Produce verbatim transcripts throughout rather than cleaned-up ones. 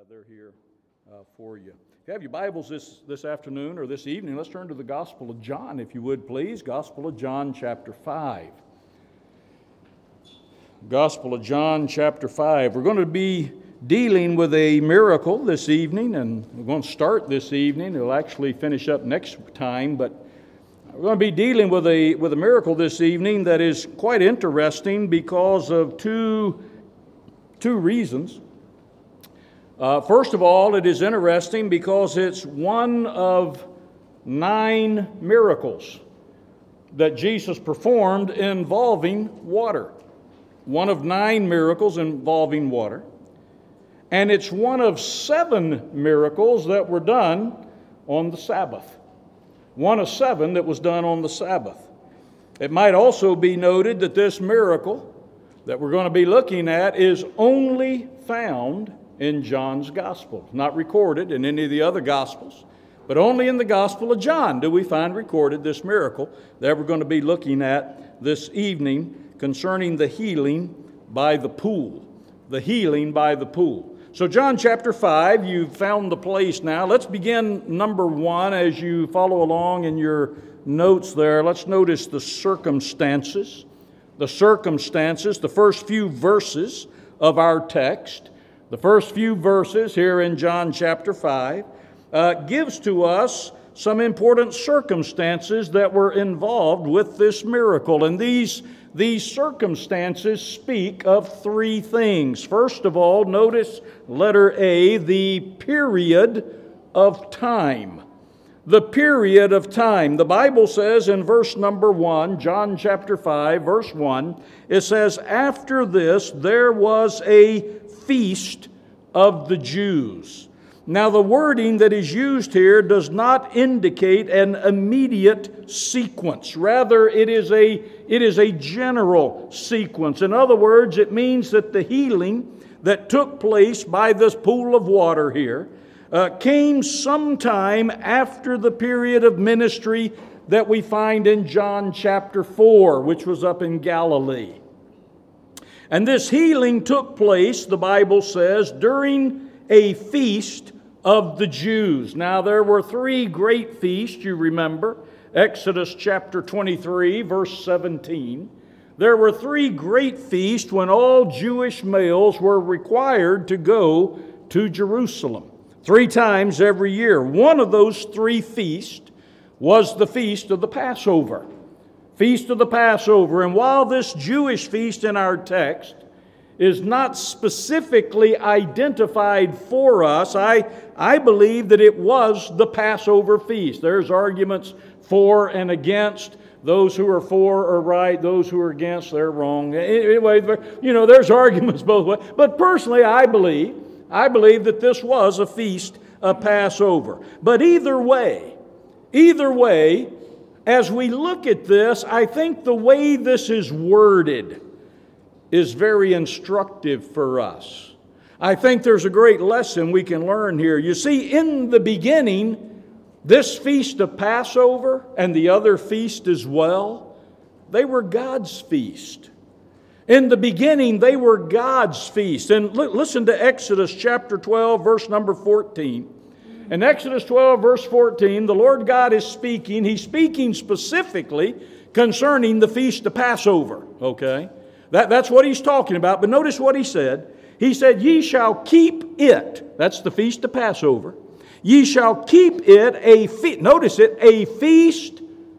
they're here uh, for you. If you have your Bibles this, this afternoon or this evening, let's turn to the Gospel of John, if you would, please. Gospel of John, chapter five. Gospel of John, chapter five. We're going to be dealing with a miracle this evening, and we're going to start this evening. It'll actually finish up next time, but we're going to be dealing with a, with a miracle this evening that is quite interesting because of two, two reasons. Uh, first of all, it is interesting because it's one of nine miracles that Jesus performed involving water. One of nine miracles involving water. And it's one of seven miracles that were done on the Sabbath. One of seven that was done on the Sabbath. It might also be noted that this miracle that we're going to be looking at is only found in John's Gospel. Not recorded in any of the other Gospels, but only in the Gospel of John do we find recorded this miracle that we're going to be looking at this evening concerning the healing by the pool. The healing by the pool. So John chapter five, you've found the place now. Let's begin number one as you follow along in your notes there. Let's notice the circumstances. The circumstances, the first few verses of our text. The first few verses here in John chapter five uh, gives to us some important circumstances that were involved with this miracle. And these, these circumstances speak of three things. First of all, notice letter A, the period of time. The period of time. The Bible says in verse number one, John chapter five, verse one, it says, "After this there was a feast of the Jews." Now the wording that is used here does not indicate an immediate sequence. Rather, it is a, it is a general sequence. In other words, it means that the healing that took place by this pool of water here uh, came sometime after the period of ministry that we find in John chapter four, which was up in Galilee. And this healing took place, the Bible says, during a feast of the Jews. Now, there were three great feasts, you remember. Exodus chapter twenty-three, verse seventeen. There were three great feasts when all Jewish males were required to go to Jerusalem. Three times every year. One of those three feasts was the feast of the Passover. Feast of the Passover. And while this Jewish feast in our text is not specifically identified for us, I, I believe that it was the Passover feast. There's arguments for and against. Those who are for are right, those who are against, they're wrong. Anyway, you know, there's arguments both ways. But personally, I believe, I believe that this was a feast of Passover. But either way, either way, as we look at this, I think the way this is worded is very instructive for us. I think there's a great lesson we can learn here. You see, in the beginning, this feast of Passover and the other feast as well, they were God's feast. In the beginning, they were God's feast. And li- listen to Exodus chapter twelve, verse number fourteen. In Exodus twelve, verse fourteen, the Lord God is speaking. He's speaking specifically concerning the feast of Passover. Okay? That, that's what he's talking about. But notice what he said. He said, "Ye shall keep it." That's the feast of Passover. "Ye shall keep it a feast." Notice it, a feast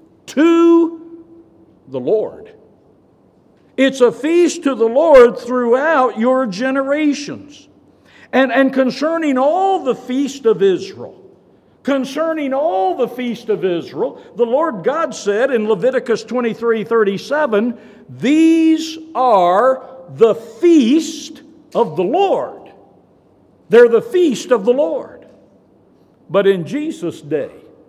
to the Lord. It's a feast to the Lord throughout your generations. And, and concerning all the feast of Israel, concerning all the feast of Israel, the Lord God said in Leviticus twenty-three thirty-seven, "These are the feast of the Lord." They're the feast of the Lord. But in Jesus' day,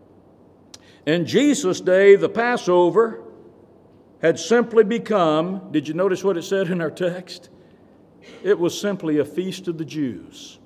in Jesus' day, the Passover had simply become, did you notice what it said in our text? It was simply a feast of the Jews.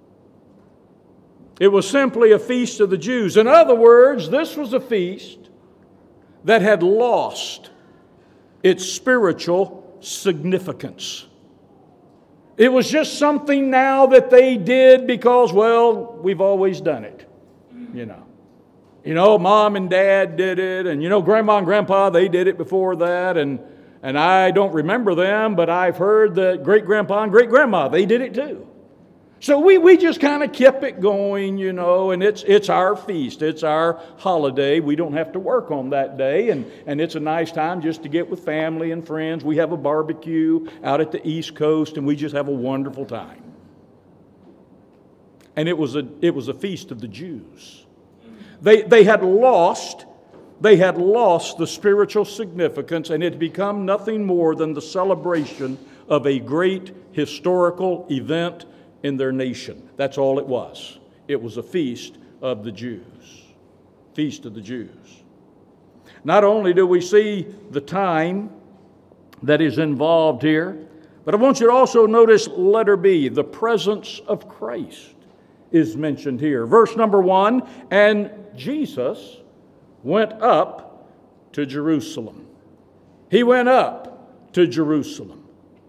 It was simply a feast of the Jews. In other words, this was a feast that had lost its spiritual significance. It was just something now that they did because, well, we've always done it, you know. You know, Mom and Dad did it, and you know, Grandma and Grandpa, they did it before that, and and I don't remember them, but I've heard that great-grandpa and great-grandma, they did it too. So we, we just kind of kept it going, you know, and it's it's our feast. It's our holiday. We don't have to work on that day, and, and it's a nice time just to get with family and friends. We have a barbecue out at the East Coast, and we just have a wonderful time. And it was a it was a feast of the Jews. They they had lost they had lost the spiritual significance, and it had become nothing more than the celebration of a great historical event in their nation. That's all it was. It was a feast of the Jews. Feast of the Jews. Not only do we see the time that is involved here, but I want you to also notice letter B, the presence of Christ is mentioned here. Verse number one, and Jesus went up to Jerusalem. He went up to Jerusalem.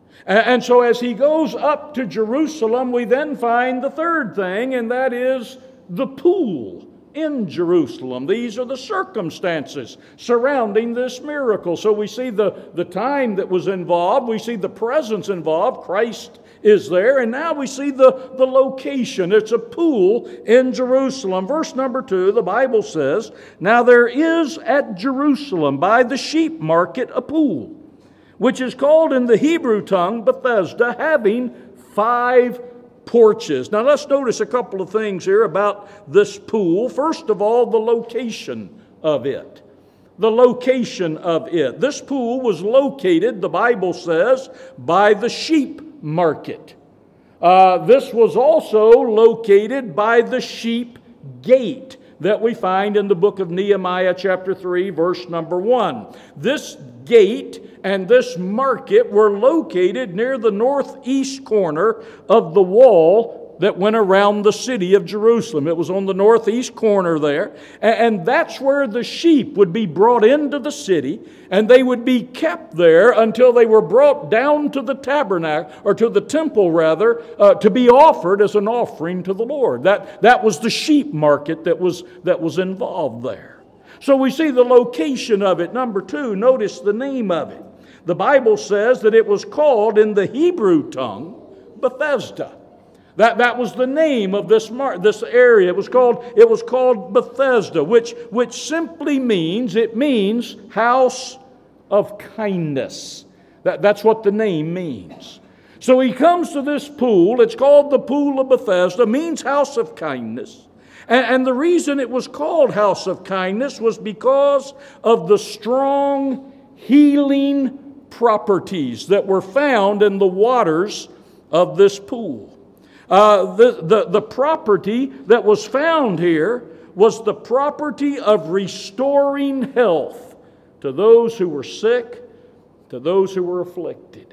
And so as he goes up to Jerusalem, we then find the third thing, and that is the pool in Jerusalem. These are the circumstances surrounding this miracle. So we see the, the time that was involved. We see the presence involved. Christ is there. And now we see the, the location. It's a pool in Jerusalem. Verse number two, the Bible says, now there is at Jerusalem by the sheep market a pool, which is called in the Hebrew tongue Bethesda, having five porches. Now let's notice a couple of things here about this pool. First of all, the location of it. The location of it. This pool was located, the Bible says, by the sheep market. Uh, this was also located by the sheep gate that we find in the book of Nehemiah chapter three, verse number one. This gate and this market were located near the northeast corner of the wall that went around the city of Jerusalem. It was on the northeast corner there, and that's where the sheep would be brought into the city, and they would be kept there until they were brought down to the tabernacle, or to the temple rather, uh, to be offered as an offering to the Lord. That, that was the sheep market that was, that was involved there. So we see the location of it. Number two, notice the name of it. The Bible says that it was called in the Hebrew tongue Bethesda. That, that was the name of this mar- this area. It was called it was called Bethesda, which which simply means it means house of kindness. That, that's what the name means. So he comes to this pool. It's called the Pool of Bethesda. Means house of kindness. And, and the reason it was called house of kindness was because of the strong healing properties that were found in the waters of this pool. Uh, the, the, the property that was found here was the property of restoring health to those who were sick, to those who were afflicted.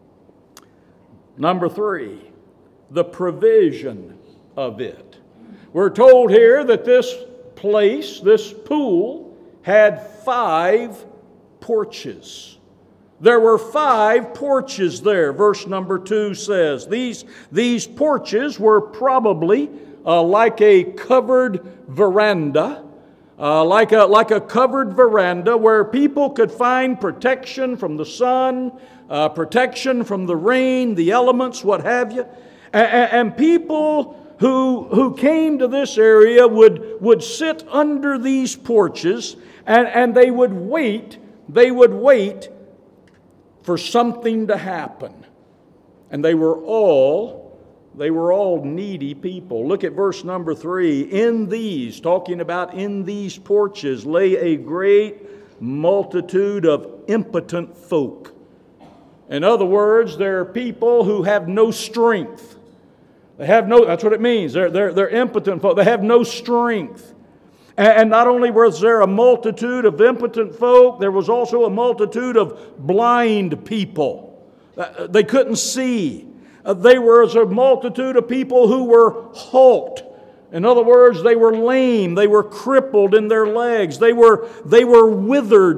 Number three, the provision of it. We're told here that this place, this pool, had five porches. There were five porches there. Verse number two says, These, these porches were probably uh, like a covered veranda, uh, like, a, like a covered veranda where people could find protection from the sun, uh, protection from the rain, the elements, what have you. And, and people who, who came to this area would, would sit under these porches, and, and they would wait, they would wait for something to happen. And they were all, they were all needy people. Look at verse number three. In these, talking about in these porches, lay a great multitude of impotent folk. In other words, there are people who have no strength. They have no, that's what it means. They're, they're, they're impotent folk. They have no strength. And not only was there a multitude of impotent folk, there was also a multitude of blind people. They couldn't see. There was a multitude of people who were halt. In other words, they were lame. They were crippled in their legs. They were, they were withered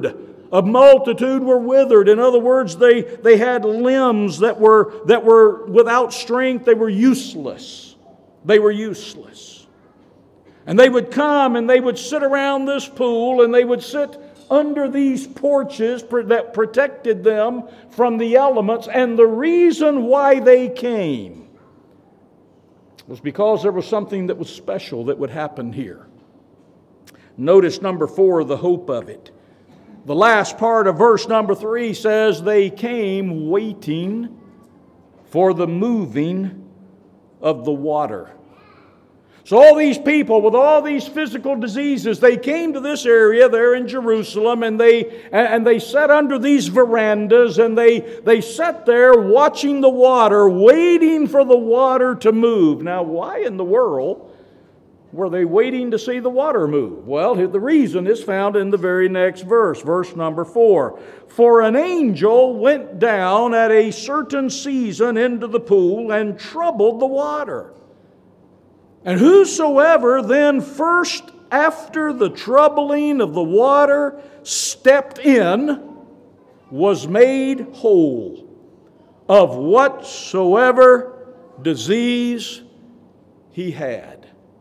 A multitude were withered. In other words, they, they had limbs that were, that were without strength. They were useless. They were useless. And they would come and they would sit around this pool and they would sit under these porches that protected them from the elements. And the reason why they came was because there was something that was special that would happen here. Notice number four, the hope of it. The last part of verse number three says, they came waiting for the moving of the water. So all these people with all these physical diseases, they came to this area there in Jerusalem, and they and they sat under these verandas, and they, they sat there watching the water, waiting for the water to move. Now, why in the world were they waiting to see the water move? Well, the reason is found in the very next verse, verse number four. For an angel went down at a certain season into the pool and troubled the water. And whosoever then first after the troubling of the water stepped in was made whole of whatsoever disease he had.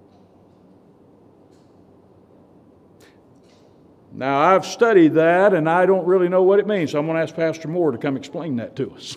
Now, I've studied that, and I don't really know what it means, so I'm going to ask Pastor Moore to come explain that to us.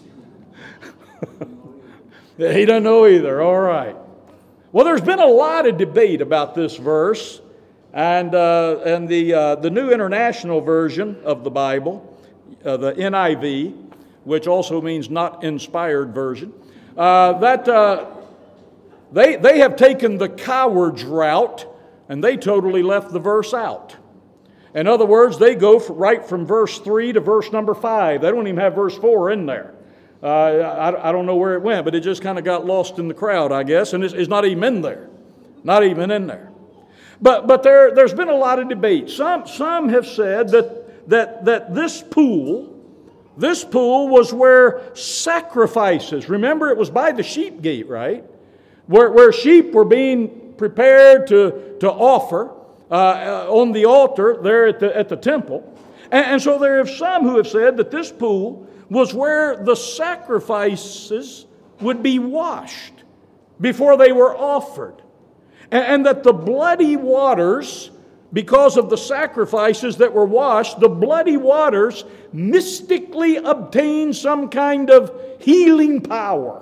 He doesn't know either. All right. Well, there's been a lot of debate about this verse, and uh, and the uh, the New International Version of the Bible, uh, the N I V, which also means not inspired version, uh, that uh, they they have taken the coward's route, and they totally left the verse out. In other words, they go right from verse three to verse number five. They don't even have verse four in there. Uh, I, I don't know where it went, but it just kind of got lost in the crowd, I guess, and it's, it's not even in there. Not even in there. But but there, there's been a lot of debate. Some, some have said that, that, that this pool, this pool was where sacrifices, remember it was by the sheep gate, right? Where, where sheep were being prepared to, to offer Uh, on the altar there at the, at the temple. And, and so there are some who have said that this pool was where the sacrifices would be washed before they were offered. And, and that the bloody waters, because of the sacrifices that were washed, the bloody waters mystically obtained some kind of healing power.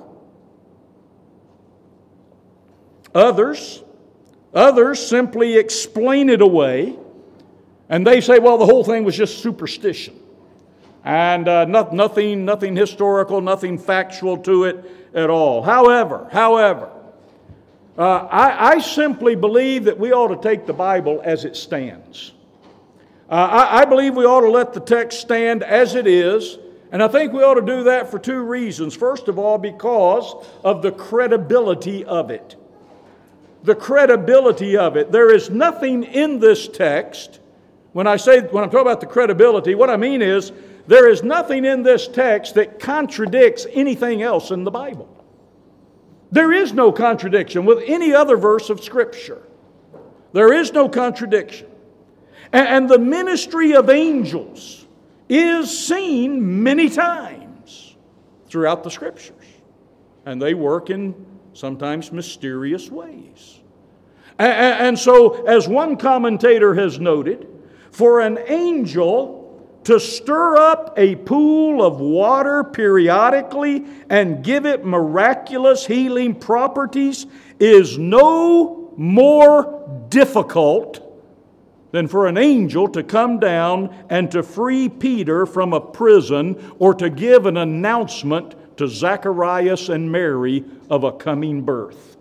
Others Others simply explain it away, and they say, well, the whole thing was just superstition. And uh, not, nothing, nothing historical, nothing factual to it at all. However, however, uh, I, I simply believe that we ought to take the Bible as it stands. Uh, I, I believe we ought to let the text stand as it is, and I think we ought to do that for two reasons. First of all, because of the credibility of it. The credibility of it. There is nothing in this text, when I say, when I'm talking about the credibility, what I mean is, there is nothing in this text that contradicts anything else in the Bible. There is no contradiction with any other verse of Scripture. There is no contradiction. And, and the ministry of angels is seen many times throughout the Scriptures. And they work in sometimes mysterious ways. And, and so, as one commentator has noted, for an angel to stir up a pool of water periodically and give it miraculous healing properties is no more difficult than for an angel to come down and to free Peter from a prison or to give an announcement to Zacharias and Mary of a coming birth.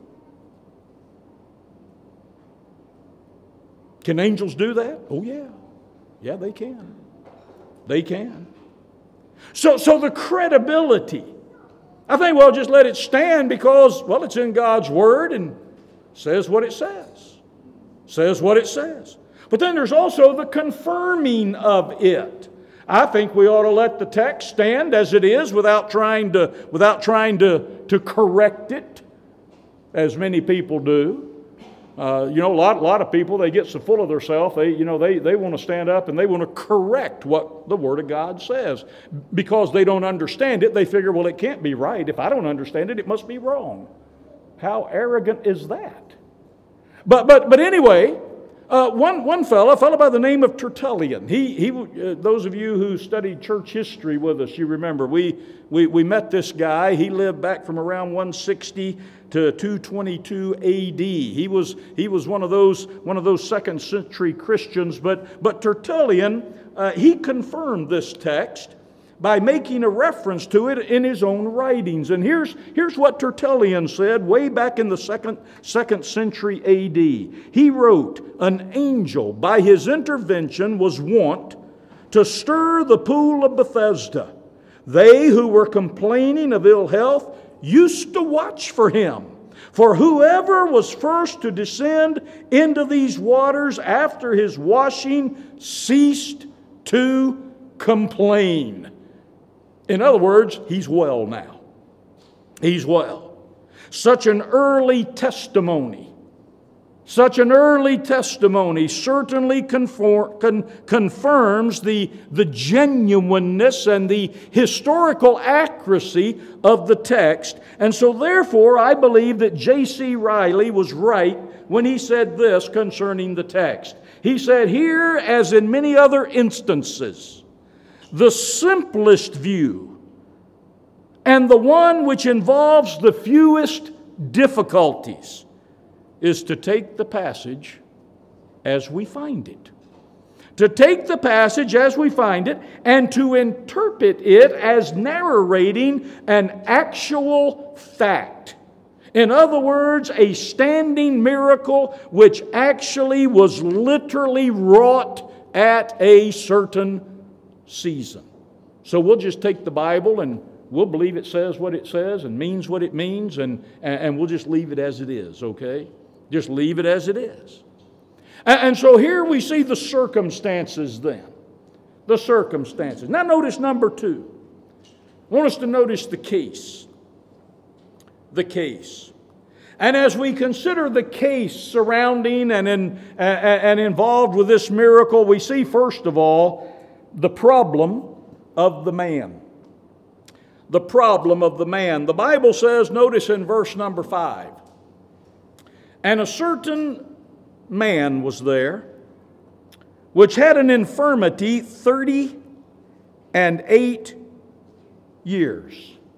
Can angels do that? Oh yeah. Yeah, they can. They can. So, so the credibility. I think, well, just let it stand because, well, it's in God's Word and says what it says. Says what it says. But then there's also the confirming of it. I think we ought to let the text stand as it is without trying to, without trying to, to correct it, as many people do. Uh, you know, a lot, a lot of people, they get so full of themselves, they, you know, they, they want to stand up and they want to correct what the Word of God says. Because they don't understand it, they figure, well, it can't be right. If I don't understand it, it must be wrong. How arrogant is that? But, but, but anyway, Uh, one, one fellow, a fellow by the name of Tertullian. He, he, uh, those of you who studied church history with us, you remember, we, we, we met this guy. He lived back from around one sixty to two twenty-two A D. He was, he was one of those, one of those second century Christians, but, but Tertullian, uh, he confirmed this text by making a reference to it in his own writings. And here's, here's what Tertullian said way back in the second, second century A D. He wrote, "An angel by his intervention was wont to stir the pool of Bethesda. They who were complaining of ill health used to watch for him. For whoever was first to descend into these waters after his washing ceased to complain." In other words, he's well now. He's well. Such an early testimony, such an early testimony certainly conform, con, confirms the, the genuineness and the historical accuracy of the text. And so therefore, I believe that J C Riley was right when he said this concerning the text. He said, "Here, as in many other instances, the simplest view, and the one which involves the fewest difficulties, is to take the passage as we find it. To take the passage as we find it and to interpret it as narrating an actual fact. In other words, a standing miracle which actually was literally wrought at a certain season." So we'll just take the Bible and we'll believe it says what it says and means what it means, and, and we'll just leave it as it is, okay? Just leave it as it is. And, and so here we see the circumstances then. The circumstances. Now notice number two. I want us to notice the case. The case. And as we consider the case surrounding and, in, uh, and involved with this miracle, we see first of all the problem of the man. The problem of the man. The Bible says, notice in verse number five, "And a certain man was there, which had an infirmity thirty and eight years."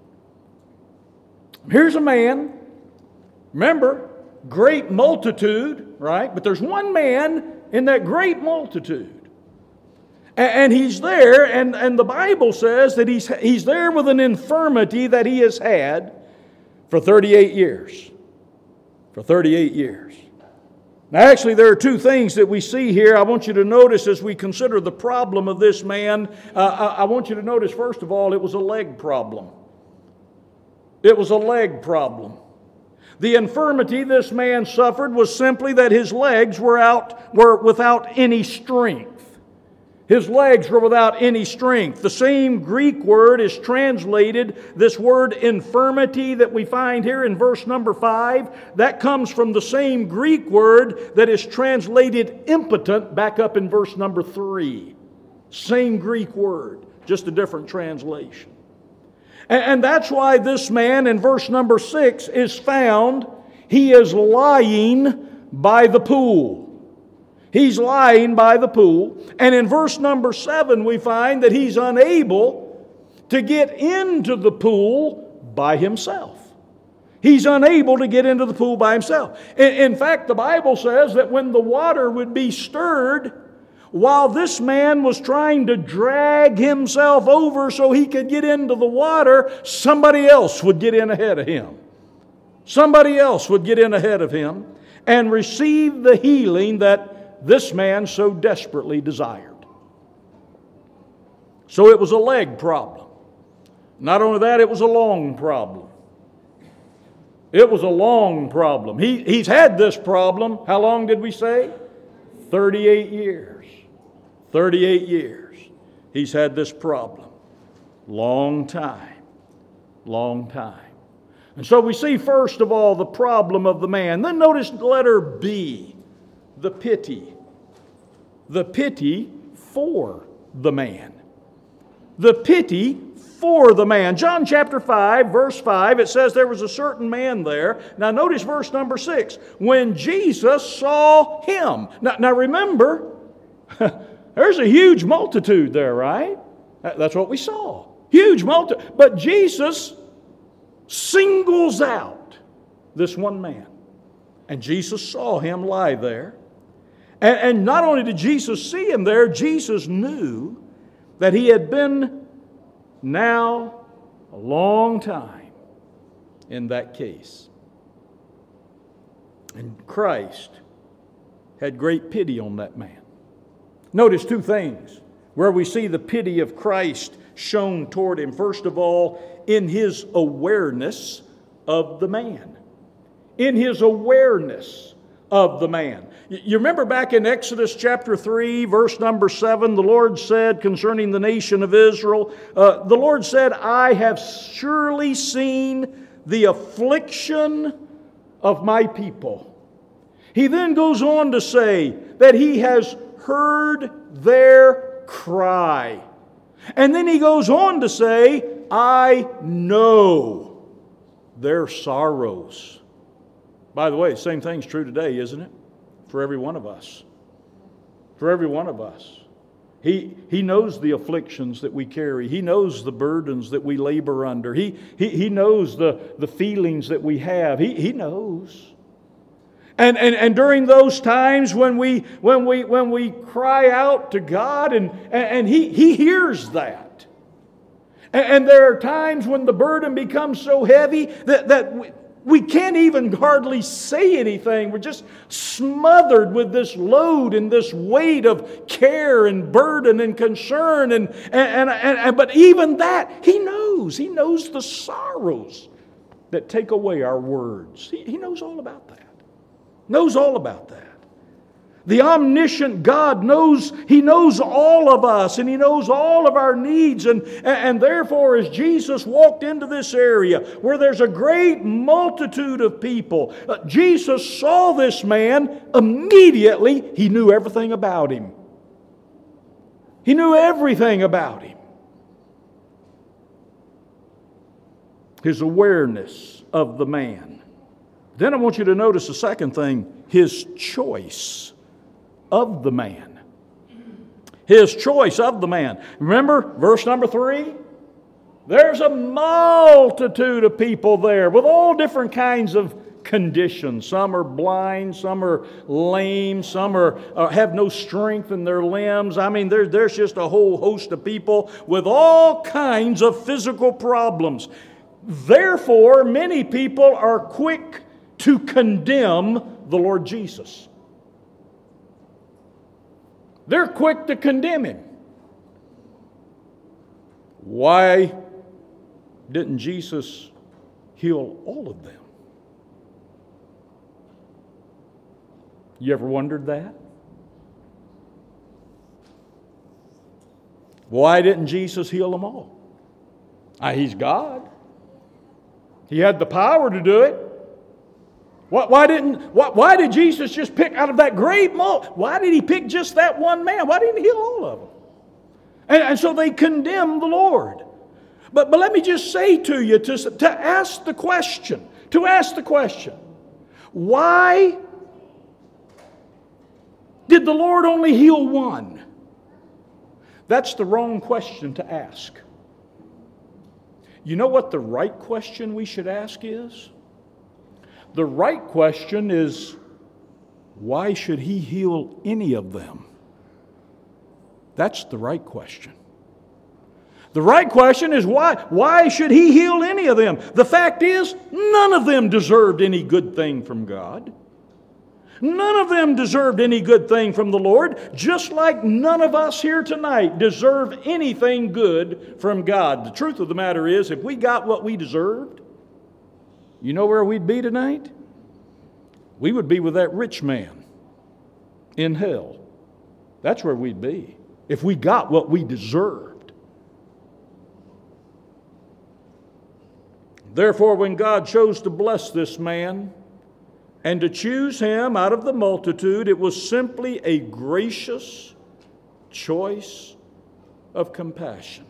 Here's a man, remember, great multitude, right? But there's one man in that great multitude. And he's there, and, and the Bible says that he's, he's there with an infirmity that he has had for thirty-eight years. For thirty-eight years. Now, actually, there are two things that we see here I want you to notice as we consider the problem of this man. Uh, I, I want you to notice, first of all, it was a leg problem. It was a leg problem. The infirmity this man suffered was simply that his legs were out, were without any strength. His legs were without any strength. The same Greek word is translated, this word infirmity that we find here in verse number five, that comes from the same Greek word that is translated impotent back up in verse number three. Same Greek word, just a different translation. And, and that's why this man in verse number six is found, he is lying by the pool. He's lying by the pool. And in verse number seven, we find that he's unable to get into the pool by himself. He's unable to get into the pool by himself. In, in fact, the Bible says that when the water would be stirred, while this man was trying to drag himself over so he could get into the water, somebody else would get in ahead of him. Somebody else would get in ahead of him and receive the healing that this man so desperately desired. So it was a leg problem. Not only that, it was a long problem. It was a long problem. He, he's had this problem, how long did we say? thirty-eight years. thirty-eight years. He's had this problem. Long time. Long time. And so we see, first of all, the problem of the man. Then notice letter B, the pity. The pity for the man. The pity for the man. John chapter five, verse five, it says there was a certain man there. Now notice verse number six. When Jesus saw him. Now, now remember, there's a huge multitude there, right? That's what we saw. Huge multitude. But Jesus singles out this one man. And Jesus saw him lie there. And, and not only did Jesus see him there, Jesus knew that he had been now a long time in that case. And Christ had great pity on that man. Notice two things where we see the pity of Christ shown toward him. First of all, in his awareness of the man. In his awareness of the man. You remember back in Exodus chapter three, verse number seven, the Lord said concerning the nation of Israel, uh, the Lord said, I have surely seen the affliction of my people. He then goes on to say that he has heard their cry. And then he goes on to say, I know their sorrows. By the way, the same thing's true today, isn't it? For every one of us. For every one of us. He, he knows the afflictions that we carry. He knows the burdens that we labor under. He, he, he knows the, the feelings that we have. He, he knows. And, and, and during those times when we, when we, when we cry out to God, and, and he, he hears that. And, and there are times when the burden becomes so heavy that, that we, we can't even hardly say anything. We're just smothered with this load and this weight of care and burden and concern. And, and, and, and, but even that, He knows. He knows the sorrows that take away our words. He, he knows all about that. Knows all about that. The omniscient God knows, He knows all of us, and He knows all of our needs. And, and therefore, as Jesus walked into this area where there's a great multitude of people, uh, Jesus saw this man. Immediately, He knew everything about him. He knew everything about him. His awareness of the man. Then I want you to notice the second thing, His choice of the man. His choice of the man. Remember verse number three? There's a multitude of people there with all different kinds of conditions. Some are blind, some are lame, some are uh, have no strength in their limbs. I mean, there, there's just a whole host of people with all kinds of physical problems. Therefore, many people are quick to condemn the Lord Jesus. They're quick to condemn Him. Why didn't Jesus heal all of them? You ever wondered that? Why didn't Jesus heal them all? Ah, He's God. He had the power to do it. Why didn't? Why, why did Jesus just pick out of that great multitude? Why did He pick just that one man? Why didn't He heal all of them? And, and so they condemn the Lord. But, but let me just say to you, to, to ask the question, to ask the question, why did the Lord only heal one? That's the wrong question to ask. You know what the right question we should ask is? The right question is, why should He heal any of them? That's the right question. The right question is, why, why should He heal any of them? The fact is, none of them deserved any good thing from God. None of them deserved any good thing from the Lord, just like none of us here tonight deserve anything good from God. The truth of the matter is, if we got what we deserved, you know where we'd be tonight? We would be with that rich man in hell. That's where we'd be if we got what we deserved. Therefore, when God chose to bless this man and to choose him out of the multitude, it was simply a gracious choice of compassion.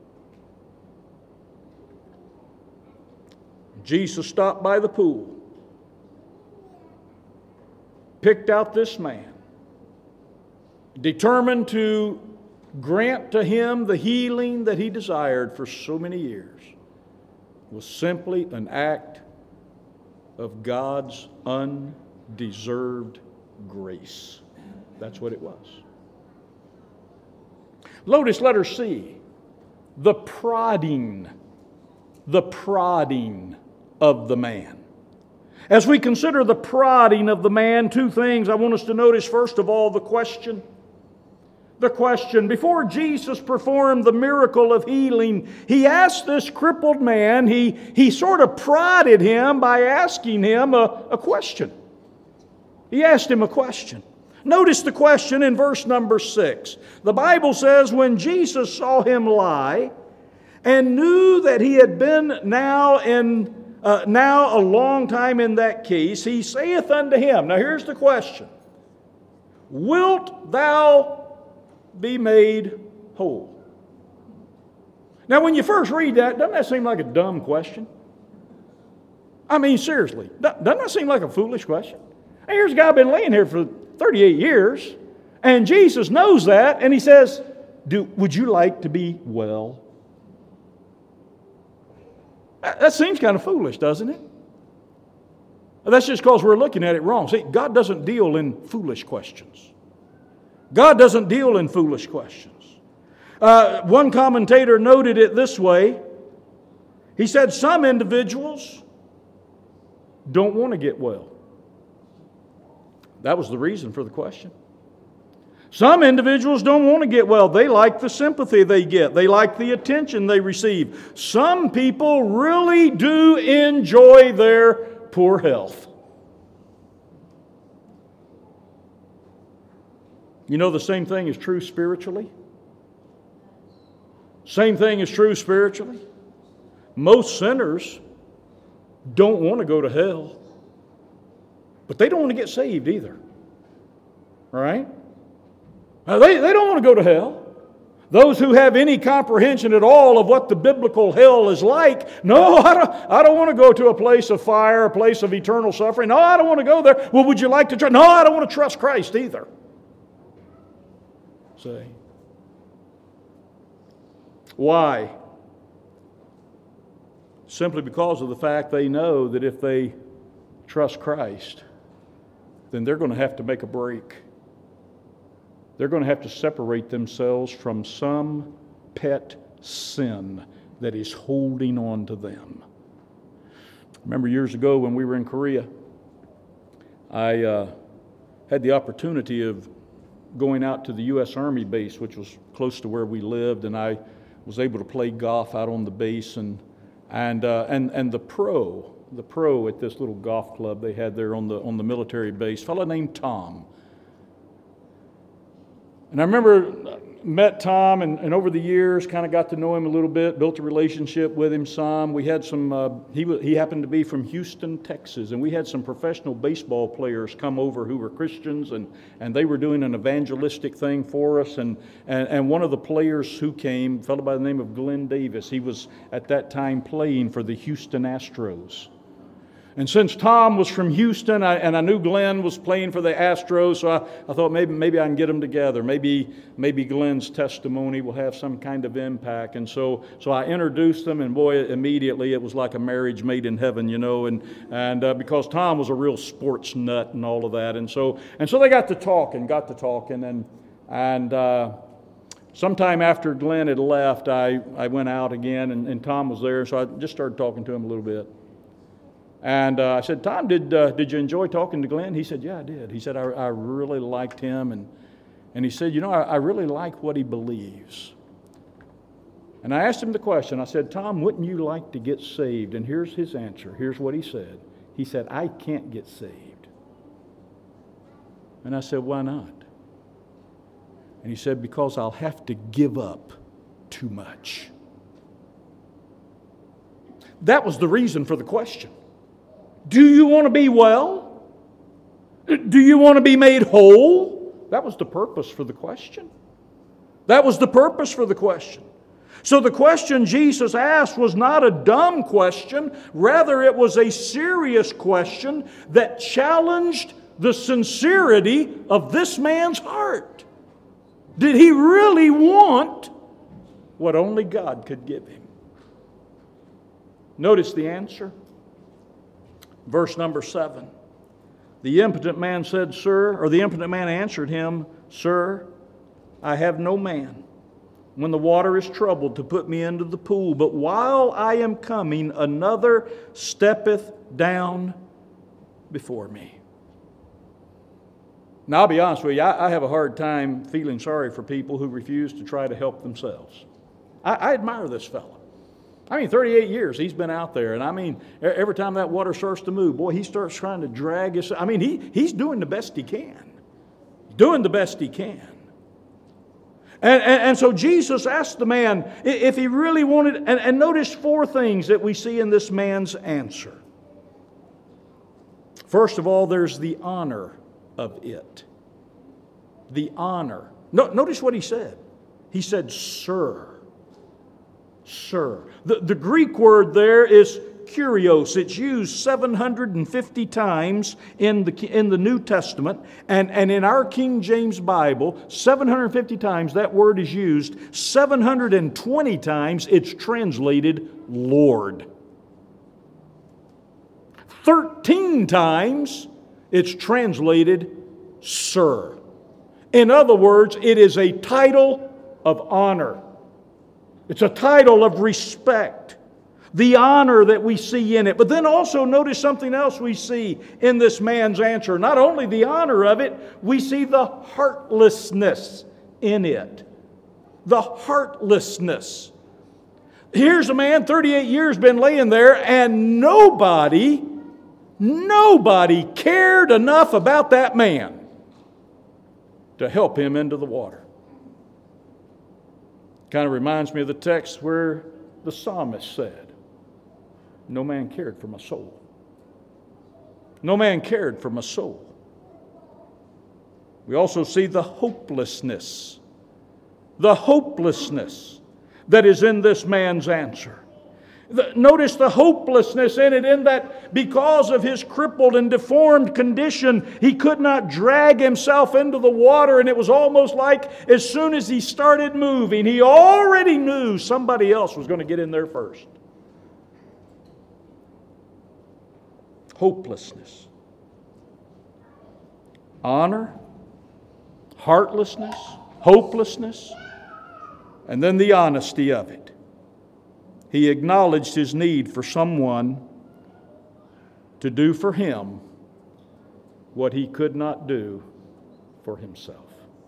Jesus stopped by the pool, picked out this man, determined to grant to him the healing that he desired for so many years. It was simply an act of God's undeserved grace. That's what it was. Notice letter C, the prodding, the prodding of the man. As we consider the prodding of the man, two things I want us to notice. First of all, the question. The question. Before Jesus performed the miracle of healing, he asked this crippled man, he, he sort of prodded him by asking him a, a question. He asked him a question. Notice the question in verse number six. The Bible says, when Jesus saw him lie and knew that he had been now in Uh, now a long time in that case, he saith unto him, now here's the question, wilt thou be made whole? Now when you first read that, doesn't that seem like a dumb question? I mean, seriously, doesn't that seem like a foolish question? And here's a guy been laying here for thirty-eight years, and Jesus knows that, and he says, Do, would you like to be well? That seems kind of foolish, doesn't it? That's just because we're looking at it wrong. See, God doesn't deal in foolish questions. God doesn't deal in foolish questions. Uh, one commentator noted it this way. He said, some individuals don't want to get well. That was the reason for the question. Some individuals don't want to get well. They like the sympathy they get. They like the attention they receive. Some people really do enjoy their poor health. You know, the same thing is true spiritually. Same thing is true spiritually. Most sinners don't want to go to hell, but they don't want to get saved either. Right? Now, they, they don't want to go to hell. Those who have any comprehension at all of what the biblical hell is like, no, I don't, I don't want to go to a place of fire, a place of eternal suffering. No, I don't want to go there. Well, would you like to trust? No, I don't want to trust Christ either. See? Why? Simply because of the fact they know that if they trust Christ, then they're going to have to make a break. They're going to have to separate themselves from some pet sin that is holding on to them. Remember years ago when we were in Korea, I uh, had the opportunity of going out to the U S Army base, which was close to where we lived, and I was able to play golf out on the base, and and uh, and and the pro, the pro at this little golf club they had there on the on the military base, a fellow named Tom. And I remember met Tom, and, and over the years kind of got to know him a little bit, built a relationship with him some. We had some, uh, he, he happened to be from Houston, Texas, and we had some professional baseball players come over who were Christians, and, and they were doing an evangelistic thing for us. And, and, and one of the players who came, a fellow by the name of Glenn Davis, he was at that time playing for the Houston Astros. And since Tom was from Houston, I, and I knew Glenn was playing for the Astros, so I, I thought maybe maybe I can get them together. Maybe maybe Glenn's testimony will have some kind of impact. And so so I introduced them, and boy, immediately it was like a marriage made in heaven, you know. And and uh, because Tom was a real sports nut and all of that, and so and so they got to talking, got to talking, and and. Uh, Sometime after Glenn had left, I, I went out again, and, and Tom was there, so I just started talking to him a little bit. And uh, I said, Tom, did uh, did you enjoy talking to Glenn? He said, yeah, I did. He said, I, I really liked him. And, and he said, you know, I, I really like what he believes. And I asked him the question. I said, Tom, wouldn't you like to get saved? And here's his answer. Here's what he said. He said, I can't get saved. And I said, why not? And he said, because I'll have to give up too much. That was the reason for the question. Do you want to be well? Do you want to be made whole? That was the purpose for the question. That was the purpose for the question. So the question Jesus asked was not a dumb question. Rather, it was a serious question that challenged the sincerity of this man's heart. Did he really want what only God could give him? Notice the answer. Verse number seven. The impotent man said, Sir, or the impotent man answered him, Sir, I have no man when the water is troubled to put me into the pool, but while I am coming, another steppeth down before me. Now, I'll be honest with you, I, I have a hard time feeling sorry for people who refuse to try to help themselves. I, I admire this fellow. I mean, thirty-eight years he's been out there, and I mean, every time that water starts to move, boy, he starts trying to drag his... I mean, he, he's doing the best he can. Doing the best he can. And, and, and so Jesus asked the man if he really wanted... And, and notice four things that we see in this man's answer. First of all, there's the honor of it. The honor. No, notice what he said. He said, Sir. Sir. The, the Greek word there is kurios. It's used seven hundred fifty times in the, in the New Testament. And, and in our King James Bible, seven hundred fifty times that word is used. seven hundred twenty times it's translated Lord. thirteen times it's translated Sir. In other words, it is a title of honor. It's a title of respect. The honor that we see in it. But then also notice something else we see in this man's answer. Not only the honor of it, we see the heartlessness in it. The heartlessness. Here's a man, thirty-eight years been laying there, and nobody, nobody cared enough about that man to help him into the water. Kind of reminds me of the text where the psalmist said, no man cared for my soul. No man cared for my soul. We also see the hopelessness. The hopelessness that is in this man's answer. The, notice the hopelessness in it, in that because of his crippled and deformed condition, he could not drag himself into the water, and it was almost like as soon as he started moving, he already knew somebody else was going to get in there first. Hopelessness. Honor, heartlessness, hopelessness, and then the honesty of it. He acknowledged his need for someone to do for him what he could not do for himself.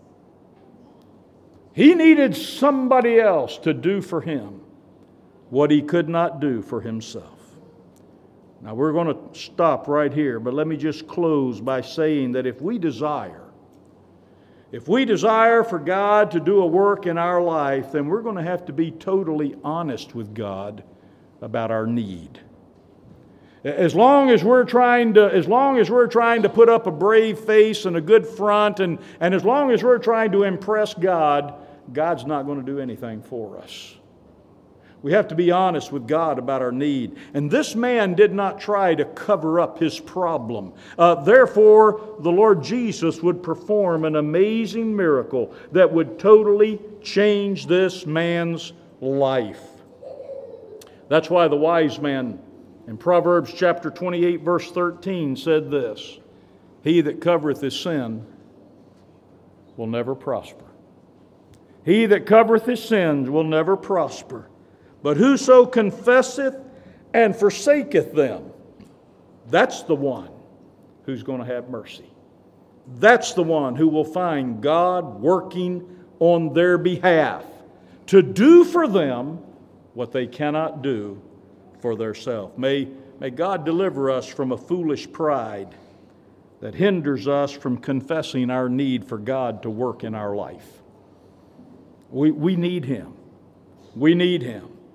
He needed somebody else to do for him what he could not do for himself. Now we're going to stop right here, but let me just close by saying that if we desire, if we desire for God to do a work in our life, then we're going to have to be totally honest with God about our need. As long as we're trying to, as long as we're trying to put up a brave face and a good front, and, and as long as we're trying to impress God, God's not going to do anything for us. We have to be honest with God about our need. And this man did not try to cover up his problem. Uh, therefore, the Lord Jesus would perform an amazing miracle that would totally change this man's life. That's why the wise man in Proverbs chapter twenty-eight, verse thirteen said this, He that covereth his sin will never prosper. He that covereth his sins will never prosper. But whoso confesseth and forsaketh them, that's the one who's going to have mercy. That's the one who will find God working on their behalf to do for them what they cannot do for theirselves. May, may God deliver us from a foolish pride that hinders us from confessing our need for God to work in our life. We, we need Him. We need Him.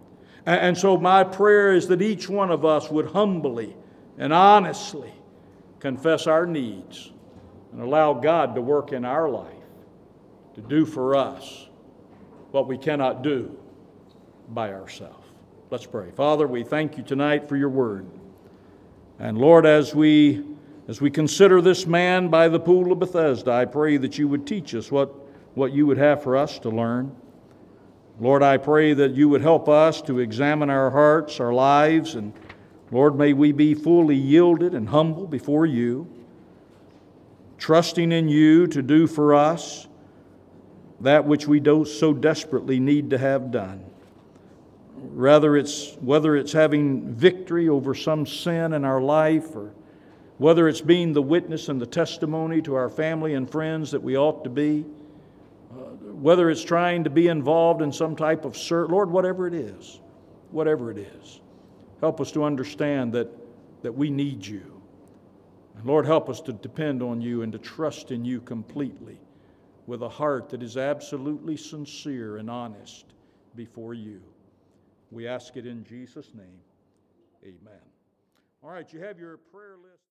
And so my prayer is that each one of us would humbly and honestly confess our needs and allow God to work in our life, to do for us what we cannot do by ourselves. Let's pray. Father, we thank you tonight for your word. And Lord, as we as we consider this man by the pool of Bethesda, I pray that you would teach us what, what you would have for us to learn. Lord, I pray that you would help us to examine our hearts, our lives, and Lord, may we be fully yielded and humble before you, trusting in you to do for us that which we do so desperately need to have done. Rather it's, whether it's having victory over some sin in our life, or whether it's being the witness and the testimony to our family and friends that we ought to be, uh, whether it's trying to be involved in some type of service, Lord, whatever it is, whatever it is, help us to understand that, that we need you. And Lord, help us to depend on you and to trust in you completely with a heart that is absolutely sincere and honest before you. We ask it in Jesus' name. Amen. All right, you have your prayer list.